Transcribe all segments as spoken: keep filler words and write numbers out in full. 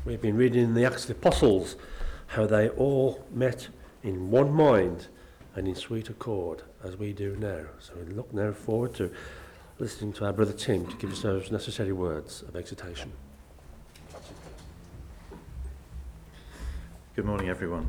We've been reading in the Acts of the Apostles how they all met in one mind and in sweet accord, as we do now. So we look now forward to listening to our brother Tim to give us those necessary words of exhortation. Good morning, everyone.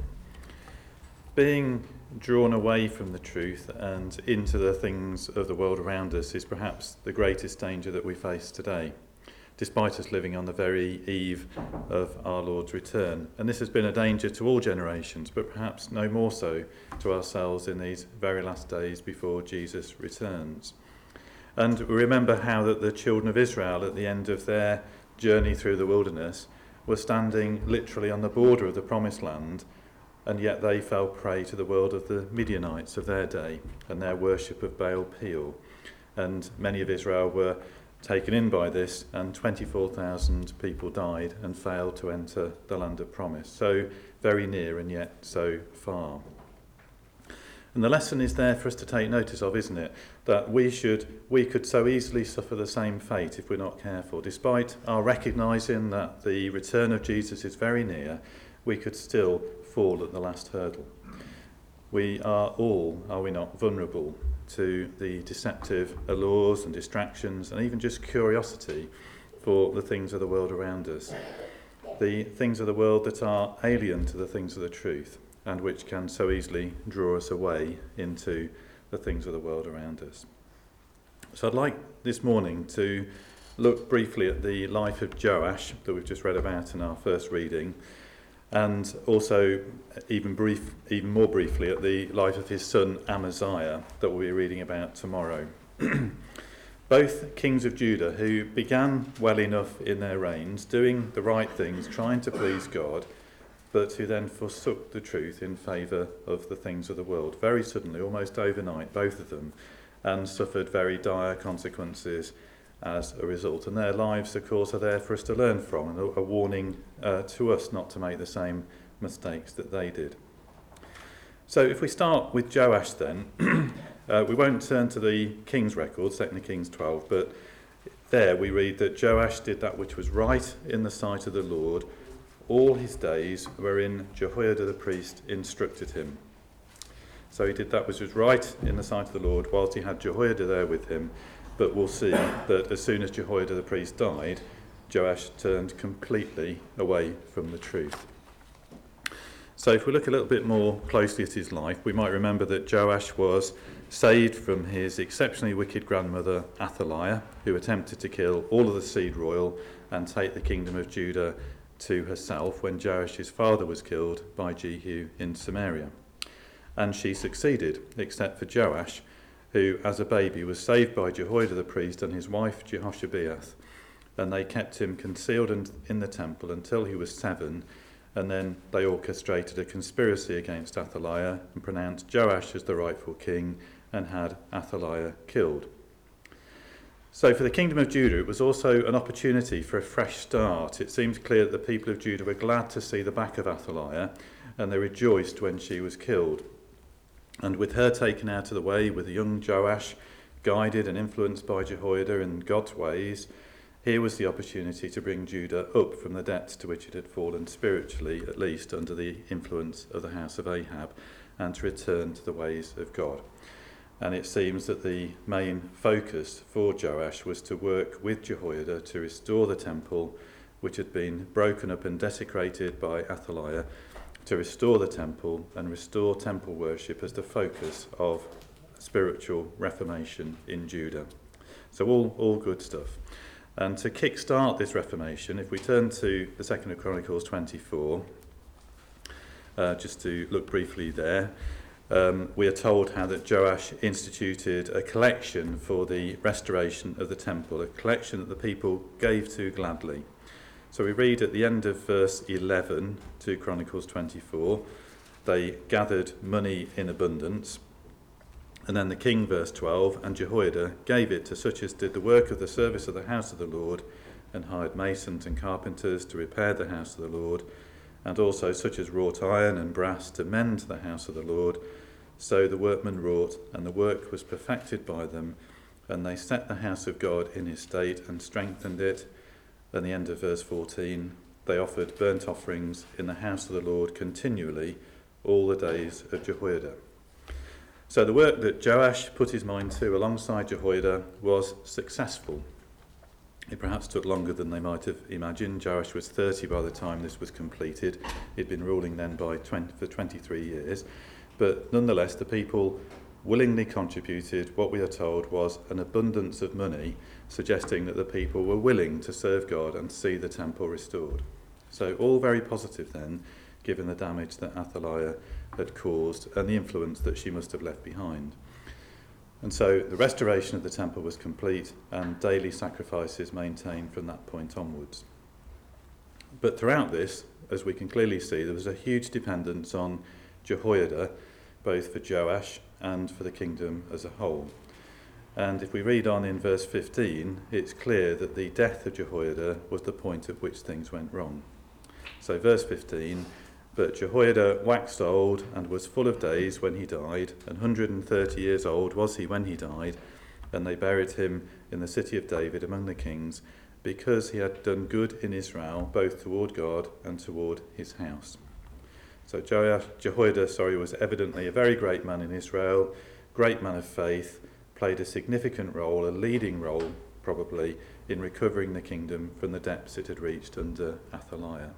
Being drawn away from the truth and into the things of the world around us is perhaps the greatest danger that we face today, despite us living on the very eve of our Lord's return. And this has been a danger to all generations, but perhaps no more so to ourselves in these very last days before Jesus returns. And we remember how that the children of Israel at the end of their journey through the wilderness were standing literally on the border of the promised land, and yet they fell prey to the world of the Midianites of their day and their worship of Baal Peor. And many of Israel were taken in by this, and twenty-four thousand people died and failed to enter the land of promise. So very near and yet so far. And the lesson is there for us to take notice of, isn't it? That we should, we could so easily suffer the same fate if we're not careful. Despite our recognising that the return of Jesus is very near, we could still fall at the last hurdle. We are all, are we not, vulnerable to the deceptive allures and distractions and even just curiosity for the things of the world around us. The things of the world that are alien to the things of the truth and which can so easily draw us away into the things of the world around us. So I'd like this morning to look briefly at the life of Joash that we've just read about in our first reading, and also even brief, even more briefly at the life of his son Amaziah that we'll be reading about tomorrow. Both kings of Judah who began well enough in their reigns, doing the right things, trying to please God, but who then forsook the truth in favour of the things of the world. Very suddenly, almost overnight, both of them, and suffered very dire consequences as a result. And their lives, of course, are there for us to learn from, and a warning uh, to us not to make the same mistakes that they did. So if we start with Joash then, uh, we won't turn to the King's record, Second Kings twelve, but there we read that Joash did that which was right in the sight of the Lord all his days, wherein Jehoiada the priest instructed him. So he did that which was right in the sight of the Lord whilst he had Jehoiada there with him. But we'll see that as soon as Jehoiada the priest died, Joash turned completely away from the truth. So if we look a little bit more closely at his life, we might remember that Joash was saved from his exceptionally wicked grandmother Athaliah, who attempted to kill all of the seed royal and take the kingdom of Judah to herself when Joash's father was killed by Jehu in Samaria. And she succeeded, except for Joash, who as a baby was saved by Jehoiada the priest and his wife Jehoshabeath, and they kept him concealed in the temple until he was seven, and then they orchestrated a conspiracy against Athaliah and pronounced Joash as the rightful king and had Athaliah killed. So for the kingdom of Judah, it was also an opportunity for a fresh start. It seemed clear that the people of Judah were glad to see the back of Athaliah, and they rejoiced when she was killed. And with her taken out of the way, with the young Joash guided and influenced by Jehoiada in God's ways, here was the opportunity to bring Judah up from the depths to which it had fallen spiritually, at least under the influence of the house of Ahab, and to return to the ways of God. And it seems that the main focus for Joash was to work with Jehoiada to restore the temple, which had been broken up and desecrated by Athaliah, to restore the temple and restore temple worship as the focus of spiritual reformation in Judah. So all, all good stuff. And to kick-start this reformation, if we turn to the Second of Chronicles twenty-four, uh, just to look briefly there, um, we are told how that Joash instituted a collection for the restoration of the temple, a collection that the people gave to gladly. So we read at the end of verse eleven, to Chronicles twenty-four, they gathered money in abundance. And then the king, verse twelve, and Jehoiada gave it to such as did the work of the service of the house of the Lord, and hired masons and carpenters to repair the house of the Lord, and also such as wrought iron and brass to mend the house of the Lord. So the workmen wrought, and the work was perfected by them, and they set the house of God in his state and strengthened it. And the end of verse fourteen, they offered burnt offerings in the house of the Lord continually all the days of Jehoiada. So the work that Joash put his mind to alongside Jehoiada was successful. It perhaps took longer than they might have imagined. Joash was thirty by the time this was completed. He'd been ruling then by twenty, for twenty-three years. But nonetheless, the people willingly contributed what we are told was an abundance of money, suggesting that the people were willing to serve God and see the temple restored. So all very positive then, given the damage that Athaliah had caused and the influence that she must have left behind. And so the restoration of the temple was complete and daily sacrifices maintained from that point onwards. But throughout this, as we can clearly see, there was a huge dependence on Jehoiada, both for Joash and for the kingdom as a whole. And if we read on in verse fifteen, it's clear that the death of Jehoiada was the point at which things went wrong. So verse fifteen, but Jehoiada waxed old and was full of days when he died, and one hundred and thirty years old was he when he died, and they buried him in the city of David among the kings, because he had done good in Israel, both toward God and toward his house. So Jehoiada, sorry, was evidently a very great man in Israel, great man of faith, played a significant role, a leading role probably, in recovering the kingdom from the depths it had reached under Athaliah.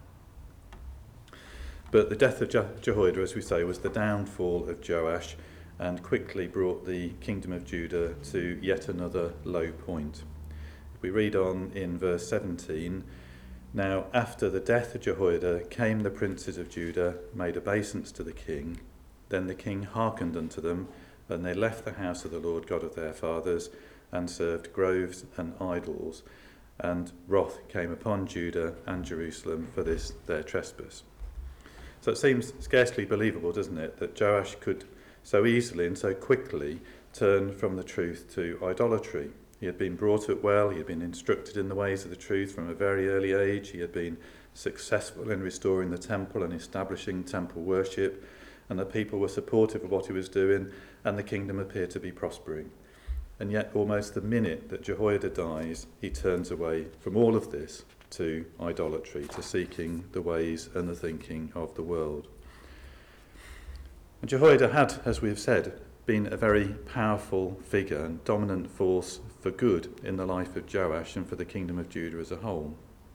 But the death of Je- Jehoiada, as we say, was the downfall of Joash and quickly brought the kingdom of Judah to yet another low point. If we read on in verse seventeen, now after the death of Jehoiada came the princes of Judah, made obeisance to the king. Then the king hearkened unto them, and they left the house of the Lord God of their fathers, and served groves and idols. And wrath came upon Judah and Jerusalem for this their trespass. So it seems scarcely believable, doesn't it, that Joash could so easily and so quickly turn from the truth to idolatry. He had been brought up well, he had been instructed in the ways of the truth from a very early age, he had been successful in restoring the temple and establishing temple worship, and the people were supportive of what he was doing, and the kingdom appeared to be prospering. And yet almost the minute that Jehoiada dies, he turns away from all of this to idolatry, to seeking the ways and the thinking of the world. And Jehoiada had, as we have said, been a very powerful figure and dominant force for good in the life of Joash and for the kingdom of Judah as a whole.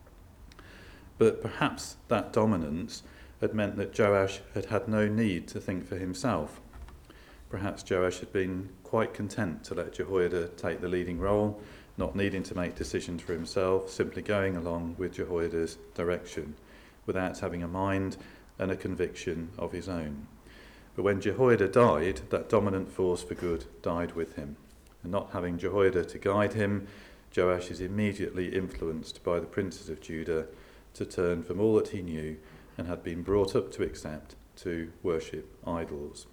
But perhaps that dominance had meant that Joash had had no need to think for himself. Perhaps Joash had been quite content to let Jehoiada take the leading role, not needing to make decisions for himself, simply going along with Jehoiada's direction, without having a mind and a conviction of his own. But when Jehoiada died, that dominant force for good died with him. And not having Jehoiada to guide him, Joash is immediately influenced by the princes of Judah to turn from all that he knew and had been brought up to accept, to worship idols.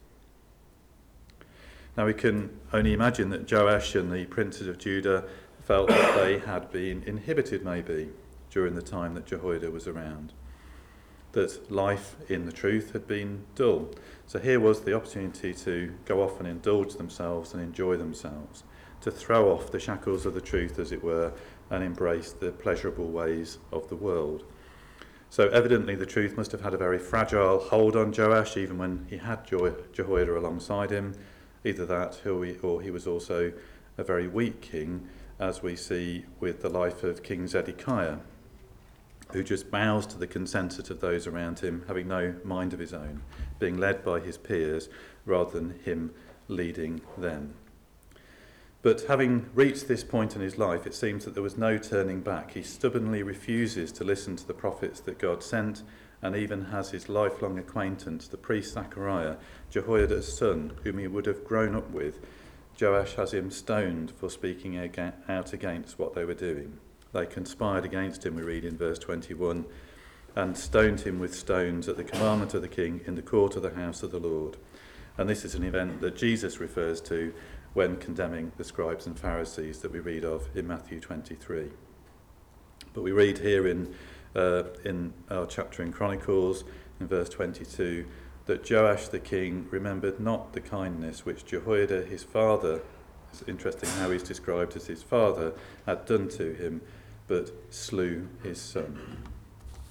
Now we can only imagine that Joash and the princes of Judah felt that they had been inhibited maybe during the time that Jehoiada was around, that life in the truth had been dull. So here was the opportunity to go off and indulge themselves and enjoy themselves, to throw off the shackles of the truth, as it were, and embrace the pleasurable ways of the world. So evidently the truth must have had a very fragile hold on Joash, even when he had Jehoiada alongside him. Either that, or he was also a very weak king, as we see with the life of King Zedekiah, who just bows to the consensus of those around him, having no mind of his own, being led by his peers rather than him leading them. But having reached this point in his life, it seems that there was no turning back. He stubbornly refuses to listen to the prophets that God sent, and even has his lifelong acquaintance, the priest Zechariah, Jehoiada's son, whom he would have grown up with. Joash has him stoned for speaking out against what they were doing. They conspired against him, we read in verse twenty-one, and stoned him with stones at the commandment of the king in the court of the house of the Lord. And this is an event that Jesus refers to when condemning the scribes and Pharisees that we read of in Matthew twenty-three. But we read here in uh, in our chapter in Chronicles, in verse twenty-two, that Joash the king remembered not the kindness which Jehoiada his father, it's interesting how he's described as his father, had done to him, but slew his son.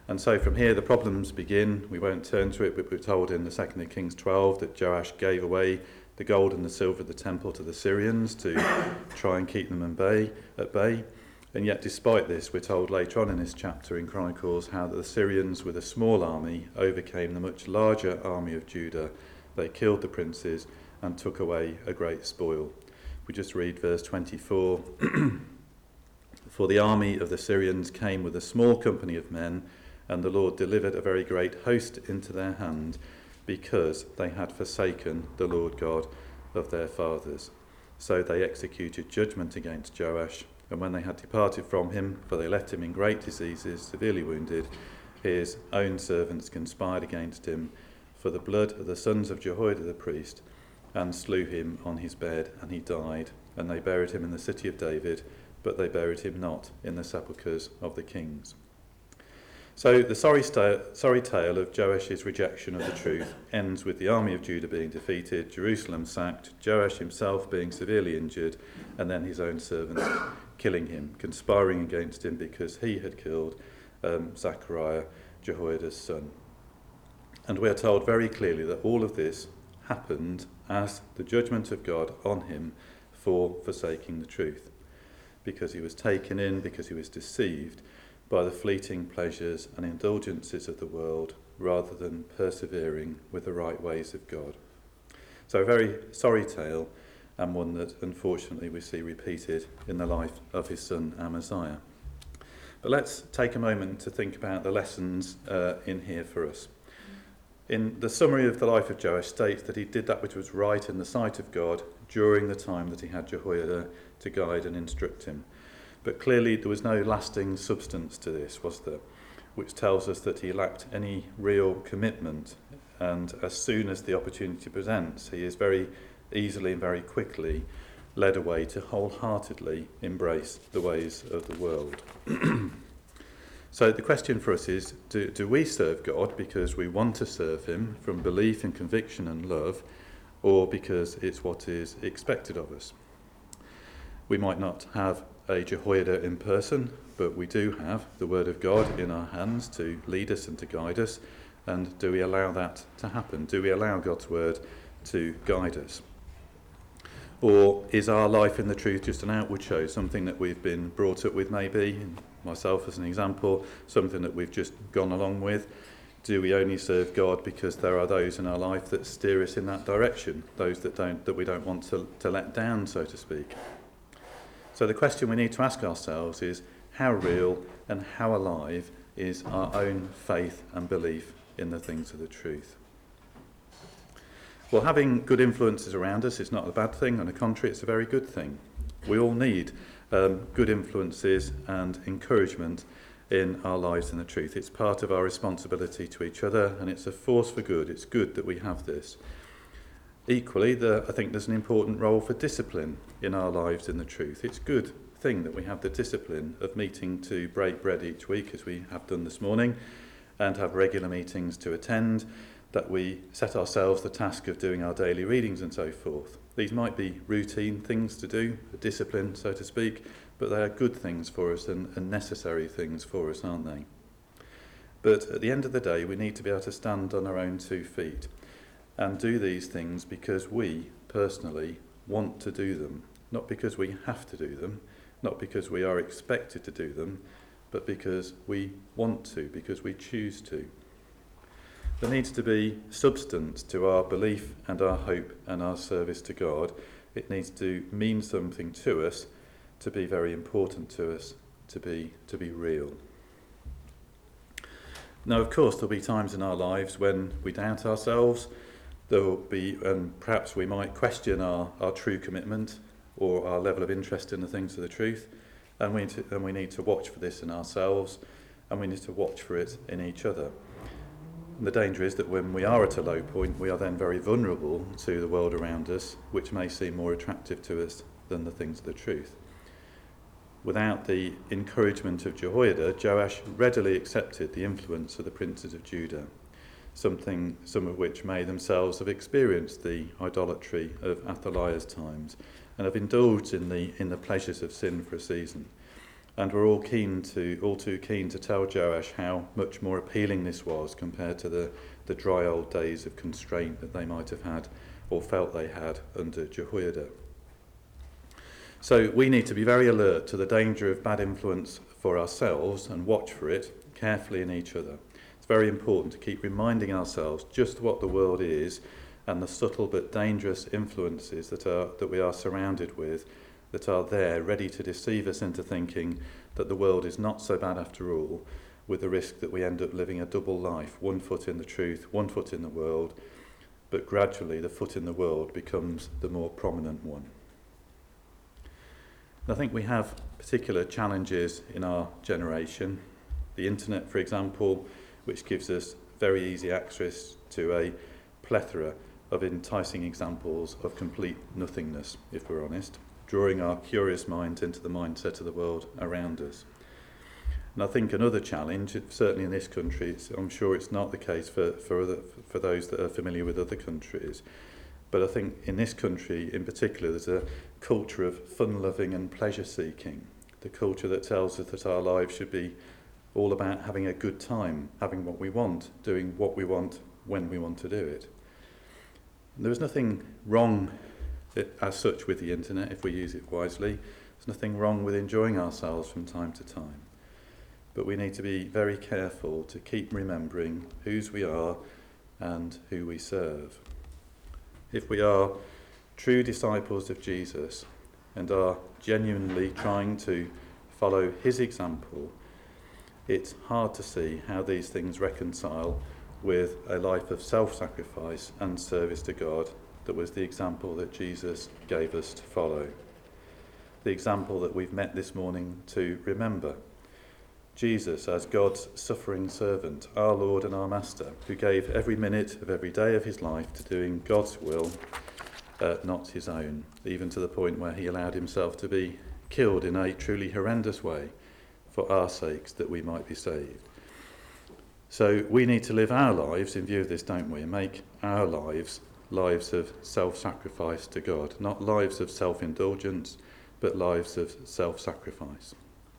And so from here the problems begin. We won't turn to it, but we're told in the second of Kings twelve that Joash gave away the gold and the silver of the temple to the Syrians to try and keep them at bay, at bay. And yet despite this, we're told later on in this chapter in Chronicles how the Syrians with a small army overcame the much larger army of Judah. They killed the princes and took away a great spoil. We just read verse twenty-four. For the army of the Syrians came with a small company of men, and the Lord delivered a very great host into their hand, because they had forsaken the Lord God of their fathers. So they executed judgment against Joash, and when they had departed from him, for they left him in great diseases, severely wounded, his own servants conspired against him for the blood of the sons of Jehoiada the priest, and slew him on his bed, and he died. And they buried him in the city of David, but they buried him not in the sepulchres of the kings. So the sorry, sta- sorry tale of Joash's rejection of the truth ends with the army of Judah being defeated, Jerusalem sacked, Joash himself being severely injured, and then his own servants killing him, conspiring against him because he had killed um, Zechariah, Jehoiada's son. And we are told very clearly that all of this happened as the judgment of God on him for forsaking the truth, because he was taken in, because he was deceived by the fleeting pleasures and indulgences of the world rather than persevering with the right ways of God. So a very sorry tale, and one that unfortunately we see repeated in the life of his son Amaziah. But let's take a moment to think about the lessons uh, in here for us. In the summary of the life of Joash states that he did that which was right in the sight of God during the time that he had Jehoiada to guide and instruct him. But clearly there was no lasting substance to this, was there? Which tells us that he lacked any real commitment, and as soon as the opportunity presents, he is very easily and very quickly led away to wholeheartedly embrace the ways of the world. So the question for us is, do, do we serve God because we want to serve him from belief and conviction and love, or because it's what is expected of us? We might not have a Jehoiada in person, but we do have the word of God in our hands to lead us and to guide us. And do we allow that to happen? Do we allow God's word to guide us? Or is our life in the truth just an outward show, something that we've been brought up with maybe, myself as an example, something that we've just gone along with? Do we only serve God because there are those in our life that steer us in that direction, those that don't that we don't want to, to let down, so to speak? So the question we need to ask ourselves is, how real and how alive is our own faith and belief in the things of the truth? Well, having good influences around us is not a bad thing. On the contrary, it's a very good thing. We all need um, good influences and encouragement in our lives in the truth. It's part of our responsibility to each other, and it's a force for good. It's good that we have this. Equally, the, I think there's an important role for discipline in our lives in the truth. It's a good thing that we have the discipline of meeting to break bread each week, as we have done this morning, and have regular meetings to attend, that we set ourselves the task of doing our daily readings and so forth. These might be routine things to do, a discipline, so to speak, but they are good things for us and, and necessary things for us, aren't they? But at the end of the day, we need to be able to stand on our own two feet and do these things because we, personally, want to do them. Not because we have to do them, not because we are expected to do them, but because we want to, because we choose to. There needs to be substance to our belief and our hope and our service to God. It needs to mean something to us, to be very important to us, to be to be real. Now, of course, there'll be times in our lives when we doubt ourselves. There will be, and perhaps we might question our, our true commitment or our level of interest in the things of the truth. And we, need to, and we need to watch for this in ourselves, and we need to watch for it in each other. And the danger is that when we are at a low point, we are then very vulnerable to the world around us, which may seem more attractive to us than the things of the truth. Without the encouragement of Jehoiada, Joash readily accepted the influence of the princes of Judah, something some of which may themselves have experienced the idolatry of Athaliah's times and have indulged in the in the pleasures of sin for a season. And we're all keen to, all too keen to tell Joash how much more appealing this was compared to the, the dry old days of constraint that they might have had or felt they had under Jehoiada. So we need to be very alert to the danger of bad influence for ourselves and watch for it carefully in each other. It's very important to keep reminding ourselves just what the world is and the subtle but dangerous influences that are that we are surrounded with, that are there ready to deceive us into thinking that the world is not so bad after all, with the risk that we end up living a double life, one foot in the truth, one foot in the world, but gradually the foot in the world becomes the more prominent one. I think we have particular challenges in our generation. The internet, for example, which gives us very easy access to a plethora of enticing examples of complete nothingness, if we're honest, drawing our curious minds into the mindset of the world around us. And I think another challenge, certainly in this country, it's, I'm sure it's not the case for, for, other, for those that are familiar with other countries, but I think in this country in particular there's a culture of fun-loving and pleasure-seeking, the culture that tells us that our lives should be all about having a good time, having what we want, doing what we want when we want to do it. And there is nothing wrong as such with the internet if we use it wisely. There's nothing wrong with enjoying ourselves from time to time. But we need to be very careful to keep remembering whose we are and who we serve. If we are true disciples of Jesus and are genuinely trying to follow his example, it's hard to see how these things reconcile with a life of self-sacrifice and service to God that was the example that Jesus gave us to follow. The example that we've met this morning to remember. Jesus as God's suffering servant, our Lord and our Master, who gave every minute of every day of his life to doing God's will, uh, not his own, even to the point where he allowed himself to be killed in a truly horrendous way for our sakes, that we might be saved. So we need to live our lives in view of this, don't we, and make our lives lives of self-sacrifice to God, not lives of self-indulgence, but lives of self-sacrifice.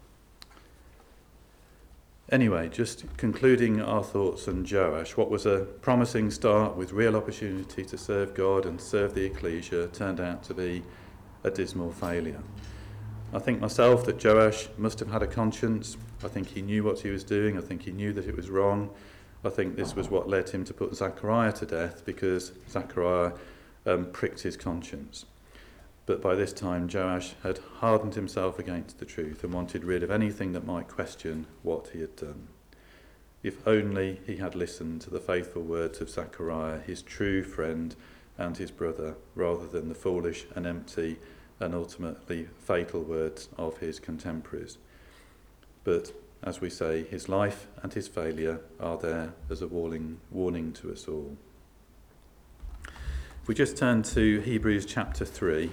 Anyway, just concluding our thoughts on Joash, what was a promising start with real opportunity to serve God and serve the ecclesia turned out to be a dismal failure. I think myself that Joash must have had a conscience. I think he knew what he was doing. I think he knew that it was wrong. I think this was what led him to put Zechariah to death, because Zechariah um, pricked his conscience. But by this time, Joash had hardened himself against the truth and wanted rid of anything that might question what he had done. If only he had listened to the faithful words of Zechariah, his true friend and his brother, rather than the foolish and empty and ultimately fatal words of his contemporaries. But, as we say, his life and his failure are there as a warning, warning to us all. If we just turn to Hebrews chapter three.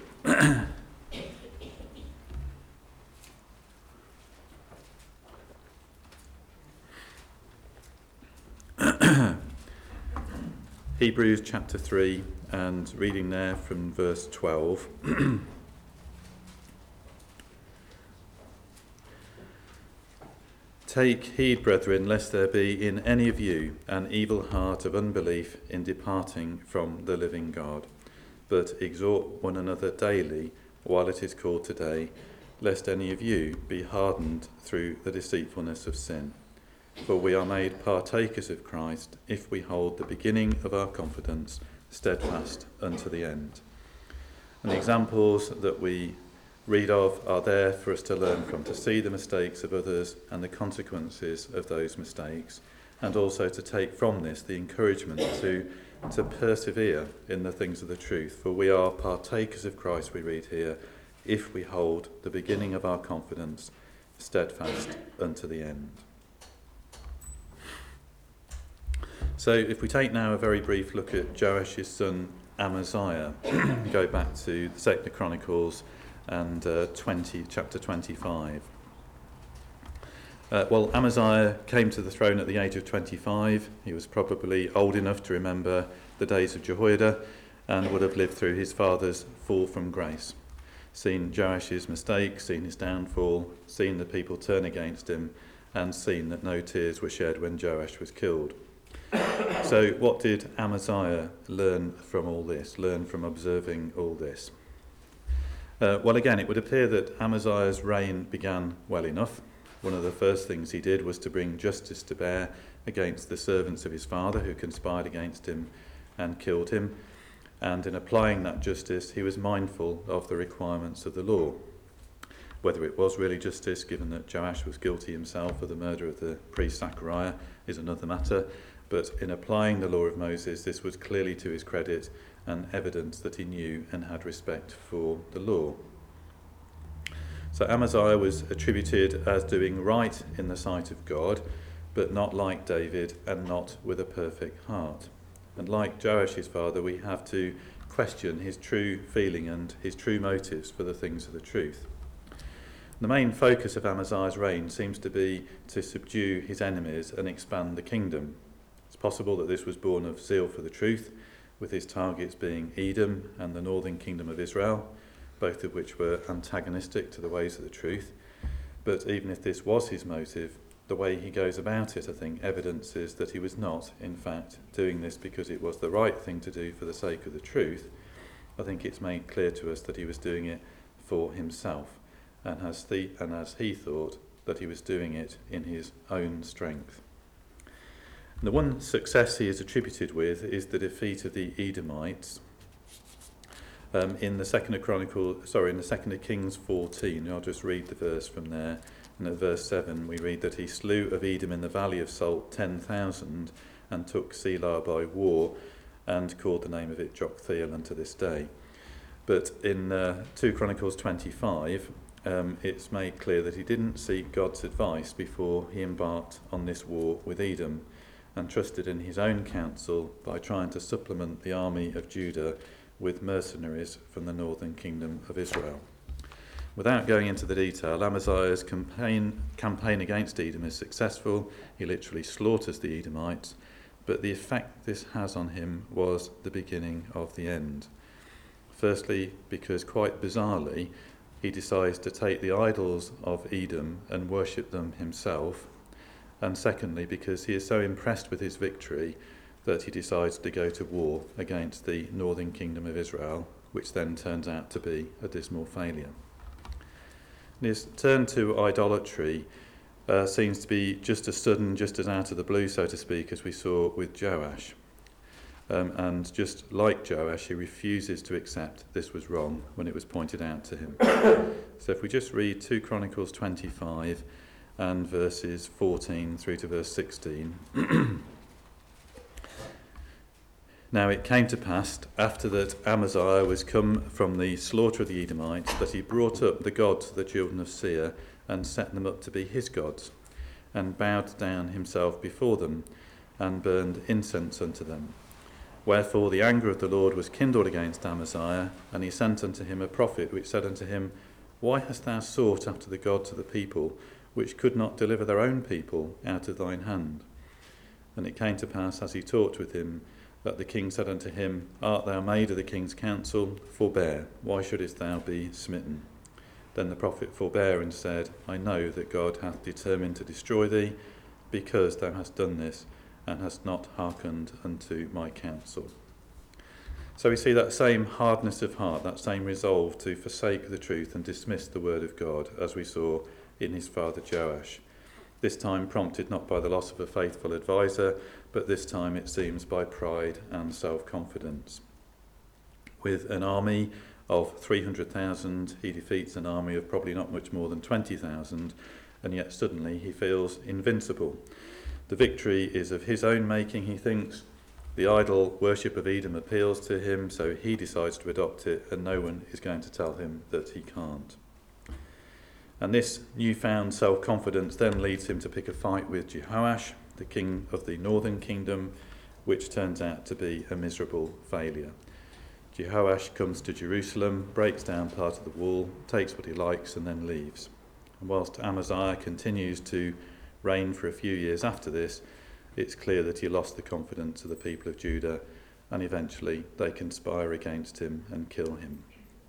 Hebrews chapter three, and reading there from verse twelve. Take heed, brethren, lest there be in any of you an evil heart of unbelief in departing from the living God, but exhort one another daily while it is called today, lest any of you be hardened through the deceitfulness of sin. For we are made partakers of Christ if we hold the beginning of our confidence steadfast unto the end. And the examples that we read of are there for us to learn from, to see the mistakes of others and the consequences of those mistakes, and also to take from this the encouragement to, to persevere in the things of the truth. For we are partakers of Christ, we read here, if we hold the beginning of our confidence steadfast unto the end. So if we take now a very brief look at Joash's son Amaziah, go back to the Second Chronicles and uh, twenty, chapter twenty-five. Uh, well, Amaziah came to the throne at the age of twenty-five. He was probably old enough to remember the days of Jehoiada and would have lived through his father's fall from grace. seen Joash's mistakes, seen his downfall, seen the people turn against him, and seen that no tears were shed when Joash was killed. So what did Amaziah learn from all this, learn from observing all this? Uh, well, again, it would appear that Amaziah's reign began well enough. One of the first things he did was to bring justice to bear against the servants of his father who conspired against him and killed him. And in applying that justice, he was mindful of the requirements of the law. Whether it was really justice, given that Joash was guilty himself of the murder of the priest Zachariah, is another matter. But in applying the law of Moses, this was clearly to his credit and evidence that he knew and had respect for the law. So Amaziah was attributed as doing right in the sight of God, but not like David and not with a perfect heart. And like Joash, his father, we have to question his true feeling and his true motives for the things of the truth. The main focus of Amaziah's reign seems to be to subdue his enemies and expand the kingdom. It's possible that this was born of zeal for the truth, with his targets being Edom and the northern kingdom of Israel, both of which were antagonistic to the ways of the truth. But even if this was his motive, the way he goes about it, I think, evidences that he was not, in fact, doing this because it was the right thing to do for the sake of the truth. I think it's made clear to us that he was doing it for himself, and as, the, and as he thought that he was doing it in his own strength. And the one success he is attributed with is the defeat of the Edomites. Um, in the second of Chronicles, sorry, in the second of Kings fourteen, I'll just read the verse from there. And at verse seven, we read that he slew of Edom in the valley of Salt ten thousand, and took Selah by war, and called the name of it Joktheel unto this day. But in uh, two Chronicles twenty-five, um, it's made clear that he didn't seek God's advice before he embarked on this war with Edom, and trusted in his own counsel by trying to supplement the army of Judah with mercenaries from the northern kingdom of Israel. Without going into the detail, Amaziah's campaign, campaign against Edom is successful. He literally slaughters the Edomites, but the effect this has on him was the beginning of the end. Firstly, because quite bizarrely, he decides to take the idols of Edom and worship them himself. And secondly, because he is so impressed with his victory that he decides to go to war against the northern kingdom of Israel, which then turns out to be a dismal failure. His turn to idolatry uh, seems to be just as sudden, just as out of the blue, so to speak, as we saw with Joash. Um, and just like Joash, he refuses to accept this was wrong when it was pointed out to him. So if we just read two Chronicles twenty-five and verses fourteen through to verse sixteen. Now it came to pass, after that Amaziah was come from the slaughter of the Edomites, that he brought up the gods of the children of Seir, and set them up to be his gods, and bowed down himself before them, and burned incense unto them. Wherefore the anger of the Lord was kindled against Amaziah, and he sent unto him a prophet, which said unto him, Why hast thou sought after the gods of the people, which could not deliver their own people out of thine hand? And it came to pass, as he talked with him, that the king said unto him, Art thou made of the king's counsel? Forbear, why shouldest thou be smitten? Then the prophet forbare and said, I know that God hath determined to destroy thee, because thou hast done this, and hast not hearkened unto my counsel. So we see that same hardness of heart, that same resolve to forsake the truth and dismiss the word of God, as we saw in his father Joash. This time prompted not by the loss of a faithful advisor, but this time it seems by pride and self-confidence. With an army of three hundred thousand, he defeats an army of probably not much more than twenty thousand, and yet suddenly he feels invincible. The victory is of his own making, he thinks. The idol worship of Edom appeals to him, so he decides to adopt it, and no one is going to tell him that he can't. And this newfound self-confidence then leads him to pick a fight with Jehoash, the king of the northern kingdom, which turns out to be a miserable failure. Jehoash comes to Jerusalem, breaks down part of the wall, takes what he likes, and then leaves. And whilst Amaziah continues to reign for a few years after this, it's clear that he lost the confidence of the people of Judah, and eventually they conspire against him and kill him.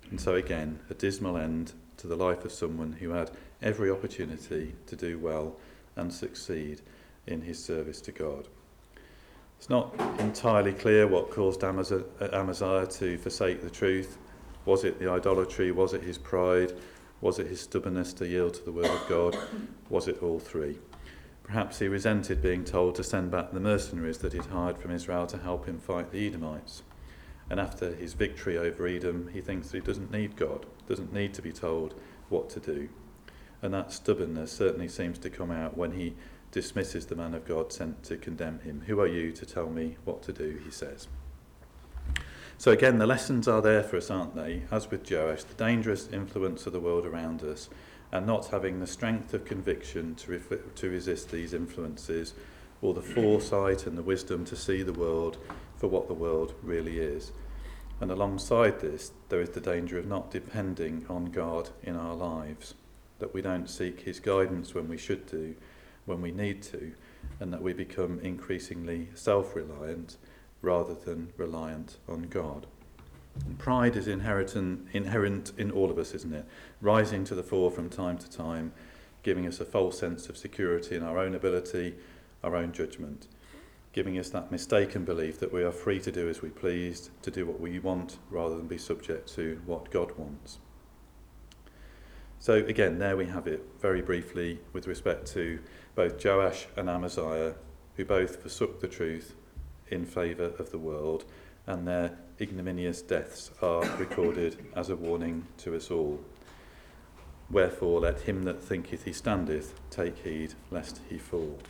And so again, a dismal end to the life of someone who had every opportunity to do well and succeed in his service to God. It's not entirely clear what caused Amaziah, Amaziah to forsake the truth. Was it the idolatry? Was it his pride? Was it his stubbornness to yield to the word of God? Was it all three? Perhaps he resented being told to send back the mercenaries that he'd hired from Israel to help him fight the Edomites. And after his victory over Edom, he thinks that he doesn't need God, doesn't need to be told what to do. And that stubbornness certainly seems to come out when he dismisses the man of God sent to condemn him. Who are you to tell me what to do, he says. So again, the lessons are there for us, aren't they? As with Joash, the dangerous influence of the world around us, and not having the strength of conviction to, refl- to resist these influences, or the foresight and the wisdom to see the world for what the world really is. And alongside this, there is the danger of not depending on God in our lives, that we don't seek his guidance when we should do, when we need to, and that we become increasingly self-reliant rather than reliant on God. And pride is inherent, inherent in all of us, isn't it? Rising to the fore from time to time, giving us a false sense of security in our own ability, our own judgment, giving us that mistaken belief that we are free to do as we please, to do what we want, rather than be subject to what God wants. So again, there we have it, very briefly, with respect to both Joash and Amaziah, who both forsook the truth in favour of the world, and their ignominious deaths are recorded as a warning to us all. Wherefore let him that thinketh he standeth take heed lest he fall.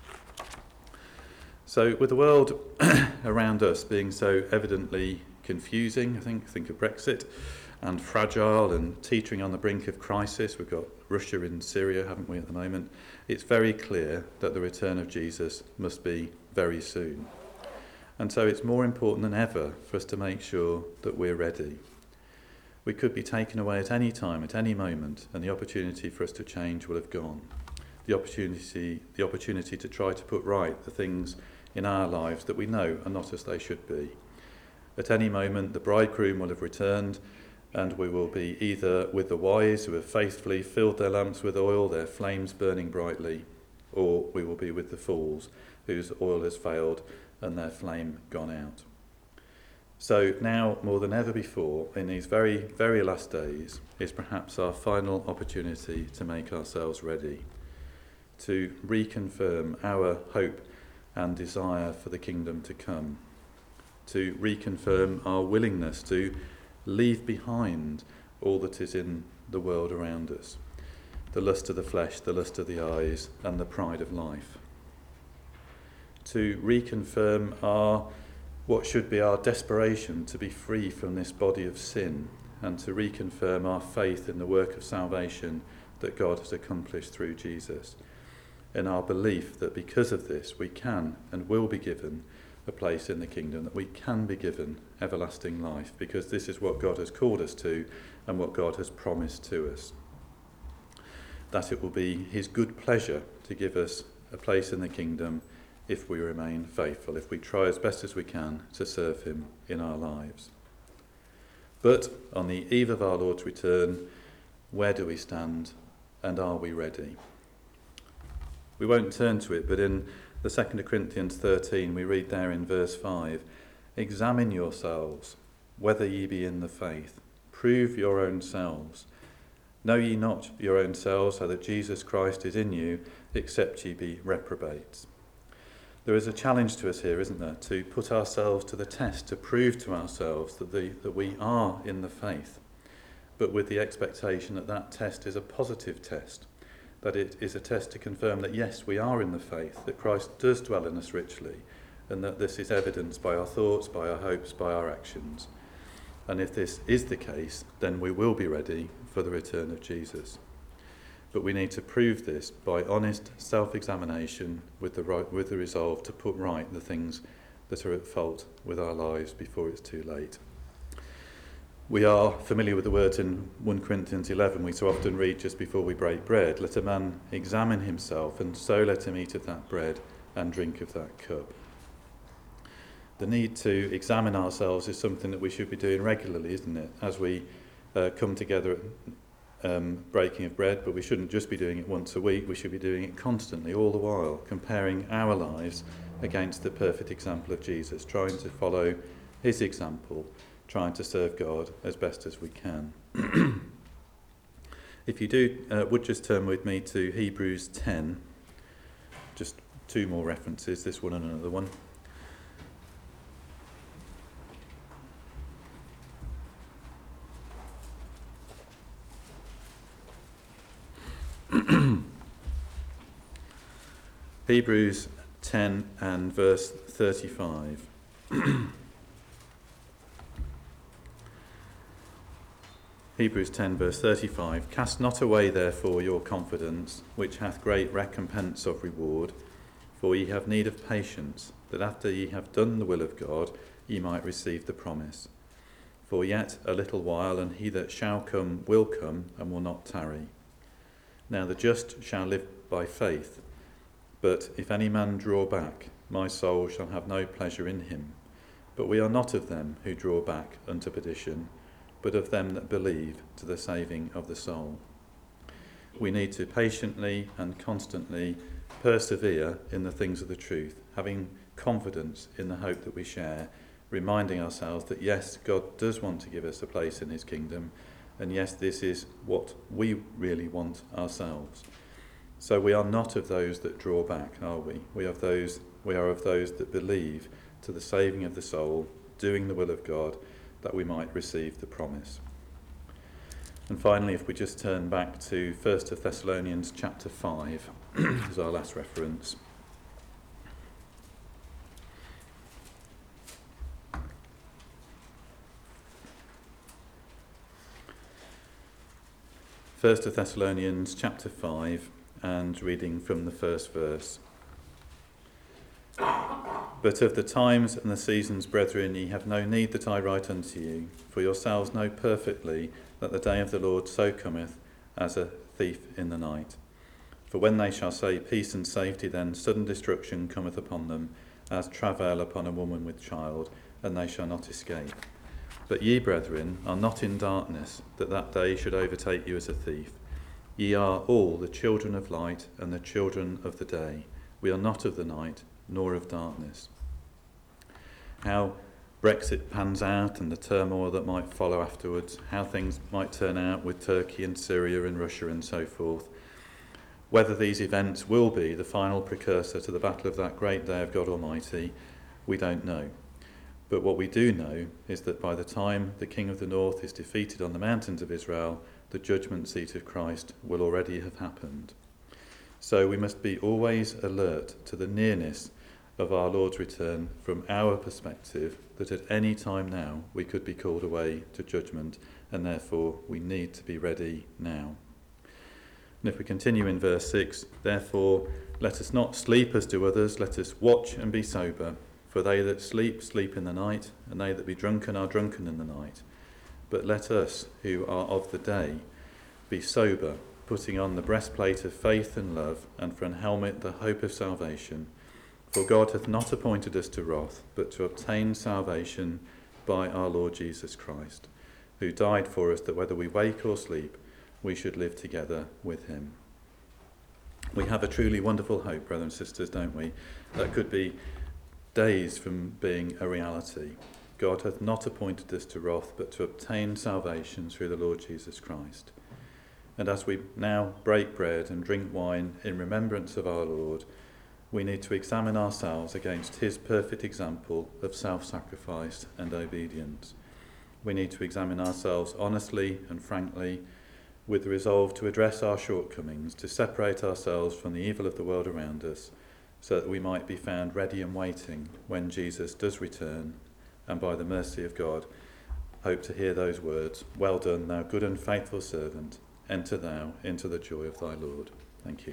So with the world around us being so evidently confusing, I think, think of Brexit, and fragile and teetering on the brink of crisis, we've got Russia in Syria, haven't we, at the moment, it's very clear that the return of Jesus must be very soon. And so it's more important than ever for us to make sure that we're ready. We could be taken away at any time, at any moment, and the opportunity for us to change will have gone. The opportunity, the opportunity to try to put right the things in our lives that we know are not as they should be. At any moment, the bridegroom will have returned, and we will be either with the wise who have faithfully filled their lamps with oil, their flames burning brightly, or we will be with the fools whose oil has failed and their flame gone out. So now, more than ever before, in these very, very last days, is perhaps our final opportunity to make ourselves ready, to reconfirm our hope and desire for the kingdom to come, to reconfirm our willingness to leave behind all that is in the world around us, the lust of the flesh, the lust of the eyes, and the pride of life. To reconfirm our, what should be our desperation to be free from this body of sin, and to reconfirm our faith in the work of salvation that God has accomplished through Jesus, and our belief that because of this we can and will be given a place in the kingdom, that we can be given everlasting life, because this is what God has called us to and what God has promised to us. That it will be his good pleasure to give us a place in the kingdom if we remain faithful, if we try as best as we can to serve him in our lives. But on the eve of our Lord's return, where do we stand, and are we ready? We won't turn to it, but in the Second Corinthians thirteen, we read there in verse five, "Examine yourselves, whether ye be in the faith. Prove your own selves. Know ye not your own selves how that Jesus Christ is in you, except ye be reprobates." There is a challenge to us here, isn't there, to put ourselves to the test, to prove to ourselves that, the, that we are in the faith, but with the expectation that that test is a positive test, that it is a test to confirm that yes, we are in the faith, that Christ does dwell in us richly, and that this is evidenced by our thoughts, by our hopes, by our actions. And if this is the case, then we will be ready for the return of Jesus. But we need to prove this by honest self-examination with the right, with the resolve to put right the things that are at fault with our lives before it's too late. We are familiar with the words in First Corinthians eleven we so often read just before we break bread. Let a man examine himself, and so let him eat of that bread and drink of that cup. The need to examine ourselves is something that we should be doing regularly, isn't it? As we uh, come together at um, breaking of bread, but we shouldn't just be doing it once a week. We should be doing it constantly, all the while, comparing our lives against the perfect example of Jesus, trying to follow his example, trying to serve God as best as we can. If you do, uh, would just turn with me to Hebrews ten, just two more references, this one and another one. Hebrews ten and verse thirty-five. Hebrews ten verse thirty-five. Cast not away therefore your confidence, which hath great recompense of reward, for ye have need of patience, that after ye have done the will of God, ye might receive the promise. For yet a little while, and he that shall come will come, and will not tarry. Now the just shall live by faith. But if any man draw back, my soul shall have no pleasure in him. But we are not of them who draw back unto perdition, but of them that believe to the saving of the soul. We need to patiently and constantly persevere in the things of the truth, having confidence in the hope that we share, reminding ourselves that yes, God does want to give us a place in his kingdom, and yes, this is what we really want ourselves. So we are not of those that draw back, are we? We are of those, we are of those that believe to the saving of the soul, doing the will of God, that we might receive the promise. And finally, if we just turn back to First Thessalonians chapter five, as our last reference. First Thessalonians chapter five, and reading from the first verse. But of the times and the seasons, brethren, ye have no need that I write unto you, for yourselves know perfectly that the day of the Lord so cometh as a thief in the night. For when they shall say peace and safety, then sudden destruction cometh upon them, as travail upon a woman with child, and they shall not escape. But ye, brethren, are not in darkness, that that day should overtake you as a thief. Ye are all the children of light and the children of the day. We are not of the night, nor of darkness. How Brexit pans out and the turmoil that might follow afterwards, how things might turn out with Turkey and Syria and Russia and so forth. Whether these events will be the final precursor to the battle of that great day of God Almighty, we don't know. But what we do know is that by the time the King of the North is defeated on the mountains of Israel, the judgment seat of Christ will already have happened. So we must be always alert to the nearness of our Lord's return from our perspective, that at any time now we could be called away to judgment, and therefore we need to be ready now. And if we continue in verse six, therefore let us not sleep as do others, let us watch and be sober. For they that sleep, sleep in the night, and they that be drunken are drunken in the night. But let us, who are of the day, be sober, putting on the breastplate of faith and love, and for an helmet the hope of salvation. For God hath not appointed us to wrath, but to obtain salvation by our Lord Jesus Christ, who died for us, that whether we wake or sleep, we should live together with him. We have a truly wonderful hope, brothers and sisters, don't we? That could be days from being a reality. God hath not appointed us to wrath, but to obtain salvation through the Lord Jesus Christ. And as we now break bread and drink wine in remembrance of our Lord, we need to examine ourselves against his perfect example of self-sacrifice and obedience. We need to examine ourselves honestly and frankly, with the resolve to address our shortcomings, to separate ourselves from the evil of the world around us, so that we might be found ready and waiting when Jesus does return, and by the mercy of God, hope to hear those words, well done, thou good and faithful servant, enter thou into the joy of thy Lord. Thank you.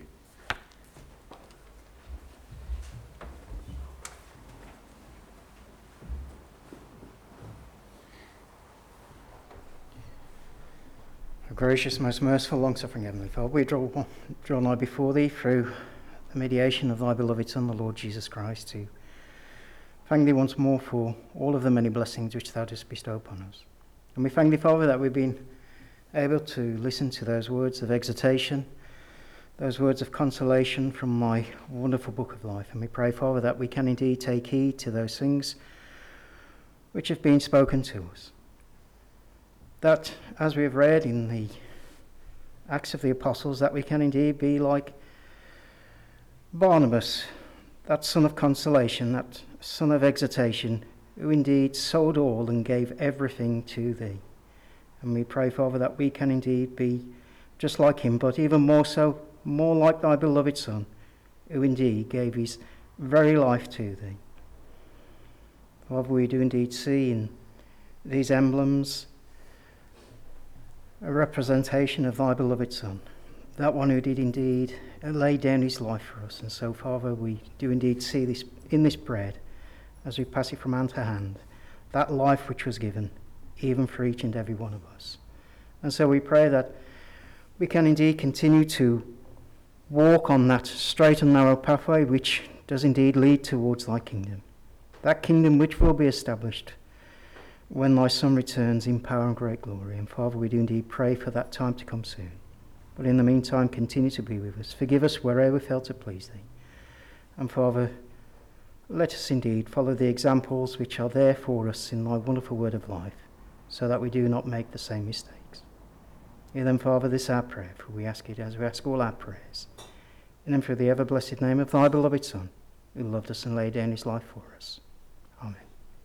Gracious, most merciful, long-suffering Heavenly Father, we draw, draw nigh before thee through the mediation of thy beloved Son, the Lord Jesus Christ, to thank thee once more for all of the many blessings which thou dost bestow upon us. And we thank thee, Father, that we've been able to listen to those words of exhortation, those words of consolation from my wonderful book of life. And we pray, Father, that we can indeed take heed to those things which have been spoken to us. That, as we have read in the Acts of the Apostles, that we can indeed be like Barnabas, that son of consolation, that son of exhortation, who indeed sold all and gave everything to thee. And we pray, Father, that we can indeed be just like him, but even more so, more like thy beloved Son, who indeed gave his very life to thee. Father, we do indeed see in these emblems a representation of thy beloved Son, that one who did indeed lay down his life for us. And so, Father, we do indeed see this in this bread, as we pass it from hand to hand, that life which was given, even for each and every one of us. And so we pray that we can indeed continue to walk on that straight and narrow pathway which does indeed lead towards thy kingdom, that kingdom which will be established when thy Son returns in power and great glory. And Father, we do indeed pray for that time to come soon. But in the meantime, continue to be with us. Forgive us wherever we fail to please thee. And Father, let us indeed follow the examples which are there for us in thy wonderful word of life, so that we do not make the same mistakes. Hear then, Father, this our prayer, for we ask it as we ask all our prayers. In and through the ever-blessed name of thy beloved Son, who loved us and laid down his life for us. Amen.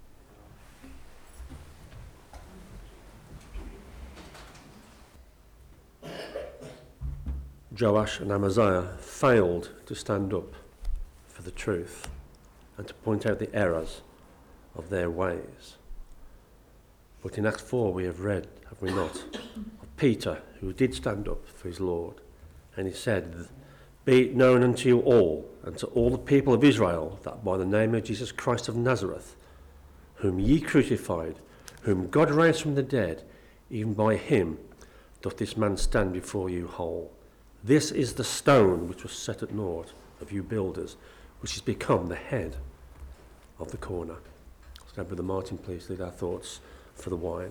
Joash and Amaziah failed to stand up for the truth and to point out the errors of their ways. But in Acts four we have read, have we not, of Peter, who did stand up for his Lord. And he said, "Be it known unto you all, and to all the people of Israel, that by the name of Jesus Christ of Nazareth, whom ye crucified, whom God raised from the dead, even by him doth this man stand before you whole. This is the stone which was set at naught of you builders, which has become the head of the corner." So now, Brother Martin, please lead our thoughts for the wine.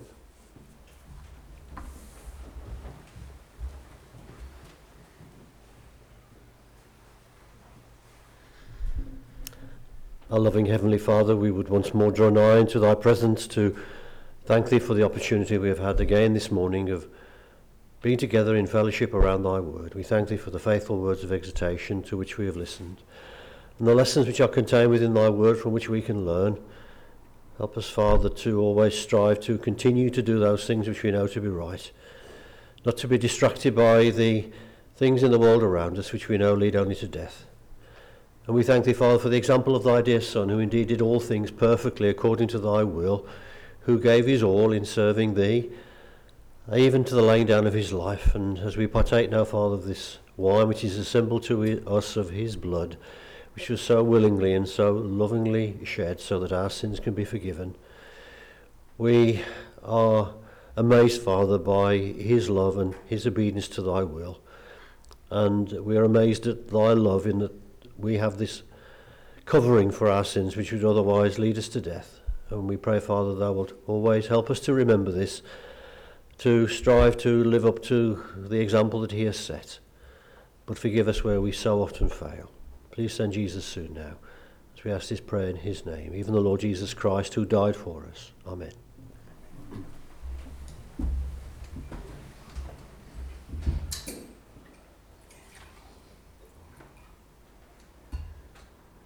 Our loving Heavenly Father, we would once more draw nigh into thy presence to thank thee for the opportunity we have had again this morning of being together in fellowship around thy word. We thank thee for the faithful words of exhortation to which we have listened, and the lessons which are contained within thy word from which we can learn. Help us, Father, to always strive to continue to do those things which we know to be right, not to be distracted by the things in the world around us which we know lead only to death. And we thank thee, Father, for the example of thy dear Son, who indeed did all things perfectly according to thy will, who gave his all in serving thee, even to the laying down of his life. And as we partake now, Father, of this wine, which is a symbol to us of his blood, which was so willingly and so lovingly shed so that our sins can be forgiven, we are amazed, Father, by his love and his obedience to thy will. And we are amazed at thy love in that we have this covering for our sins which would otherwise lead us to death. And we pray, Father, thou wilt always help us to remember this, to strive to live up to the example that he has set. But forgive us where we so often fail. Please send Jesus soon now, as we ask this prayer in his name, even the Lord Jesus Christ, who died for us. Amen.